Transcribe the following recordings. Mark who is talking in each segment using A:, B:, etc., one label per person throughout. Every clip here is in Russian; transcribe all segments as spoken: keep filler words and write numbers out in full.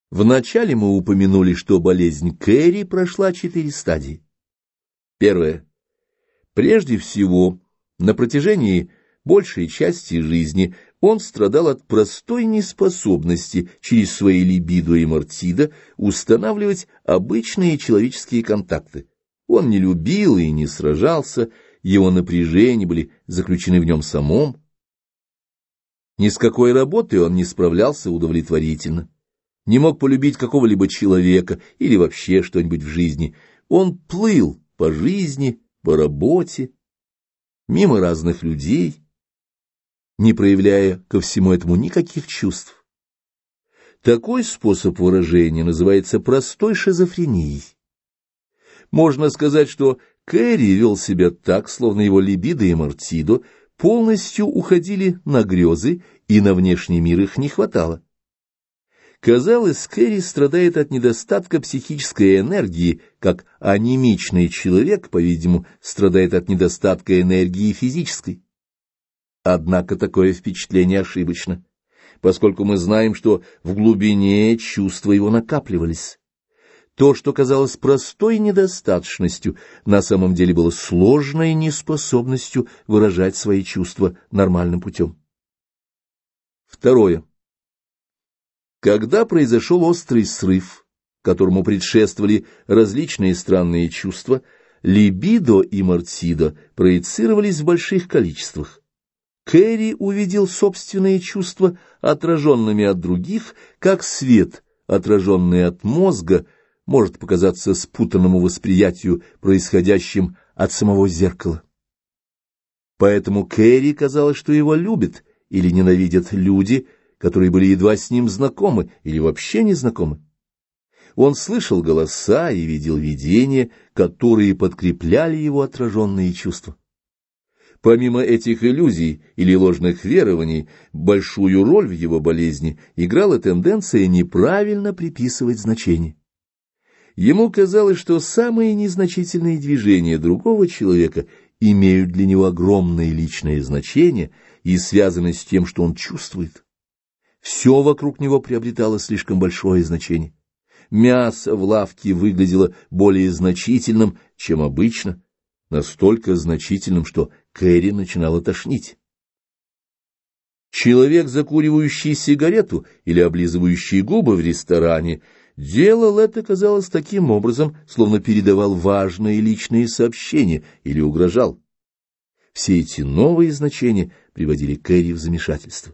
A: Вначале мы упомянули, что болезнь Кэрри прошла четыре стадии. Первое. Прежде всего, на протяжении большей части жизни он страдал от простой неспособности через свои либидо и мартидо устанавливать обычные человеческие контакты. Он не любил и не сражался, его напряжения были заключены в нем самом. Ни с какой работой он не справлялся удовлетворительно, не мог полюбить какого-либо человека или вообще что-нибудь в жизни. Он плыл по жизни, по работе, мимо разных людей, не проявляя ко всему этому никаких чувств. Такой способ выражения называется простой шизофренией. Можно сказать, что Кэрри вел себя так, словно его либидо и мартидо полностью уходили на грезы, и на внешний мир их не хватало. Казалось, Кэрри страдает от недостатка психической энергии, как анемичный человек, по-видимому, страдает от недостатка энергии физической. Однако такое впечатление ошибочно, поскольку мы знаем, что в глубине чувства его накапливались. То, что казалось простой недостаточностью, на самом деле было сложной неспособностью выражать свои чувства нормальным путем. Второе. Когда произошел острый срыв, которому предшествовали различные странные чувства, либидо и мартидо проецировались в больших количествах. Кэрри увидел собственные чувства отраженными от других, как свет, отраженный от мозга, может показаться спутанному восприятию, происходящим от самого зеркала. Поэтому Кэрри казалось, что его любят или ненавидят люди, которые были едва с ним знакомы или вообще не знакомы. Он слышал голоса и видел видения, которые подкрепляли его отраженные чувства. Помимо этих иллюзий или ложных верований, большую роль в его болезни играла тенденция неправильно приписывать значение. Ему казалось, что самые незначительные движения другого человека имеют для него огромное личное значение и связаны с тем, что он чувствует. Все вокруг него приобретало слишком большое значение. Мясо в лавке выглядело более значительным, чем обычно, настолько значительным, что Кэрри начинало тошнить. Человек, закуривающий сигарету или облизывающий губы в ресторане, делал это, казалось, таким образом, словно передавал важные личные сообщения или угрожал. Все эти новые значения приводили Кэрри в замешательство.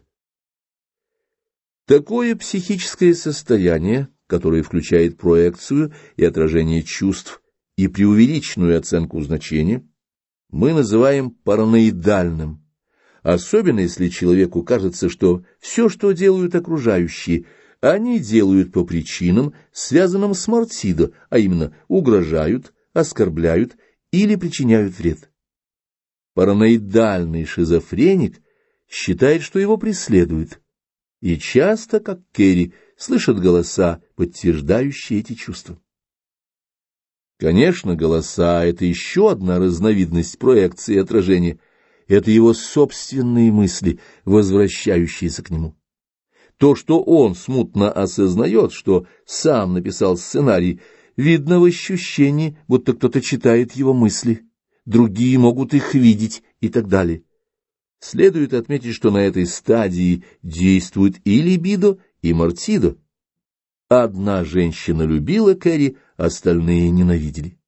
A: Такое психическое состояние, которое включает проекцию и отражение чувств и преувеличенную оценку значения, мы называем параноидальным, особенно если человеку кажется, что все, что делают окружающие, они делают по причинам, связанным с мартидо, а именно угрожают, оскорбляют или причиняют вред. Параноидальный шизофреник считает, что его преследуют, и часто, как Кэрри, слышит голоса, подтверждающие эти чувства. Конечно, голоса — это еще одна разновидность проекции и отражения. Это его собственные мысли, возвращающиеся к нему. То, что он смутно осознает, что сам написал сценарий, видно в ощущении, будто кто-то читает его мысли, другие могут их видеть и так далее. Следует отметить, что на этой стадии действуют и либидо, и мартидо. Одна женщина любила Кэрри, остальные ненавидели.